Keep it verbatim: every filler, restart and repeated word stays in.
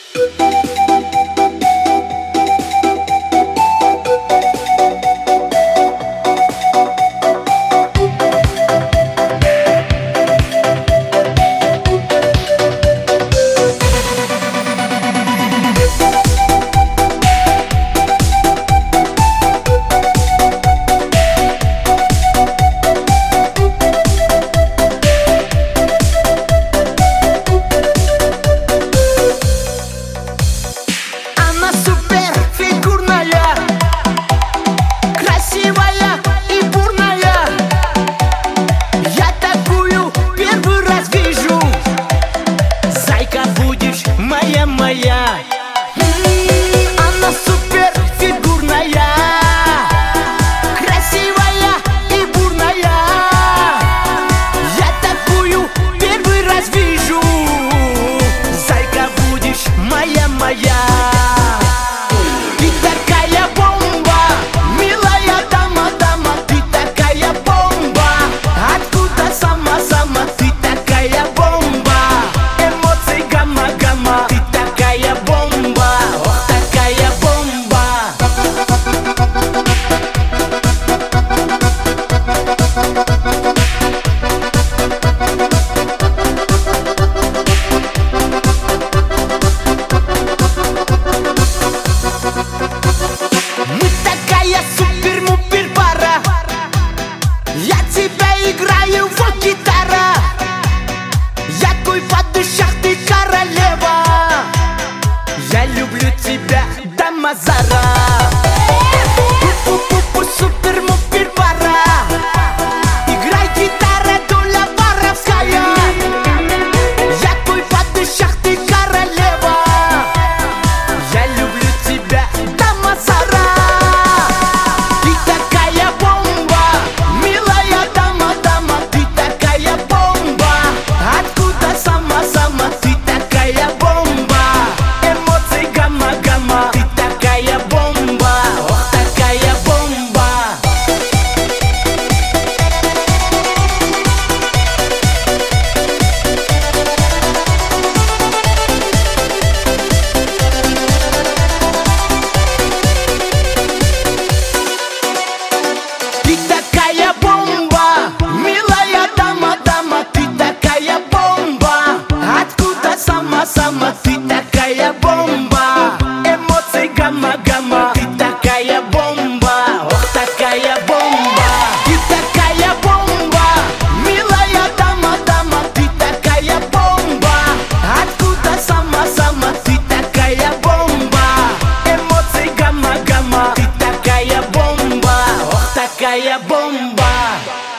Мазара. Пу-пу-пу-пу, супер-мупер пара. Играй гитара, доля воровская. Я твой падышах, ты королева. Я люблю тебя до Мазара. Ты такая бомба, милая дама, дама. Ты такая бомба. Откуда сама-сама? Ты такая бомба. Эмоции гамма-гамма. Такая бомба, ох, такая бомба. Ты такая бомба, милая дама, дама. Ты такая бомба. Откуда сама-сама? Ты такая бомба. Эмоции гамма-гамма. Ты такая бомба, ох, такая бомба. Ты такая бомба, милая дама, дама. Ты такая бомба. Откуда сама-сама? Ты такая бомба. Эмоции гамма-гамма. Ты такая бомба, ох, такая бомба.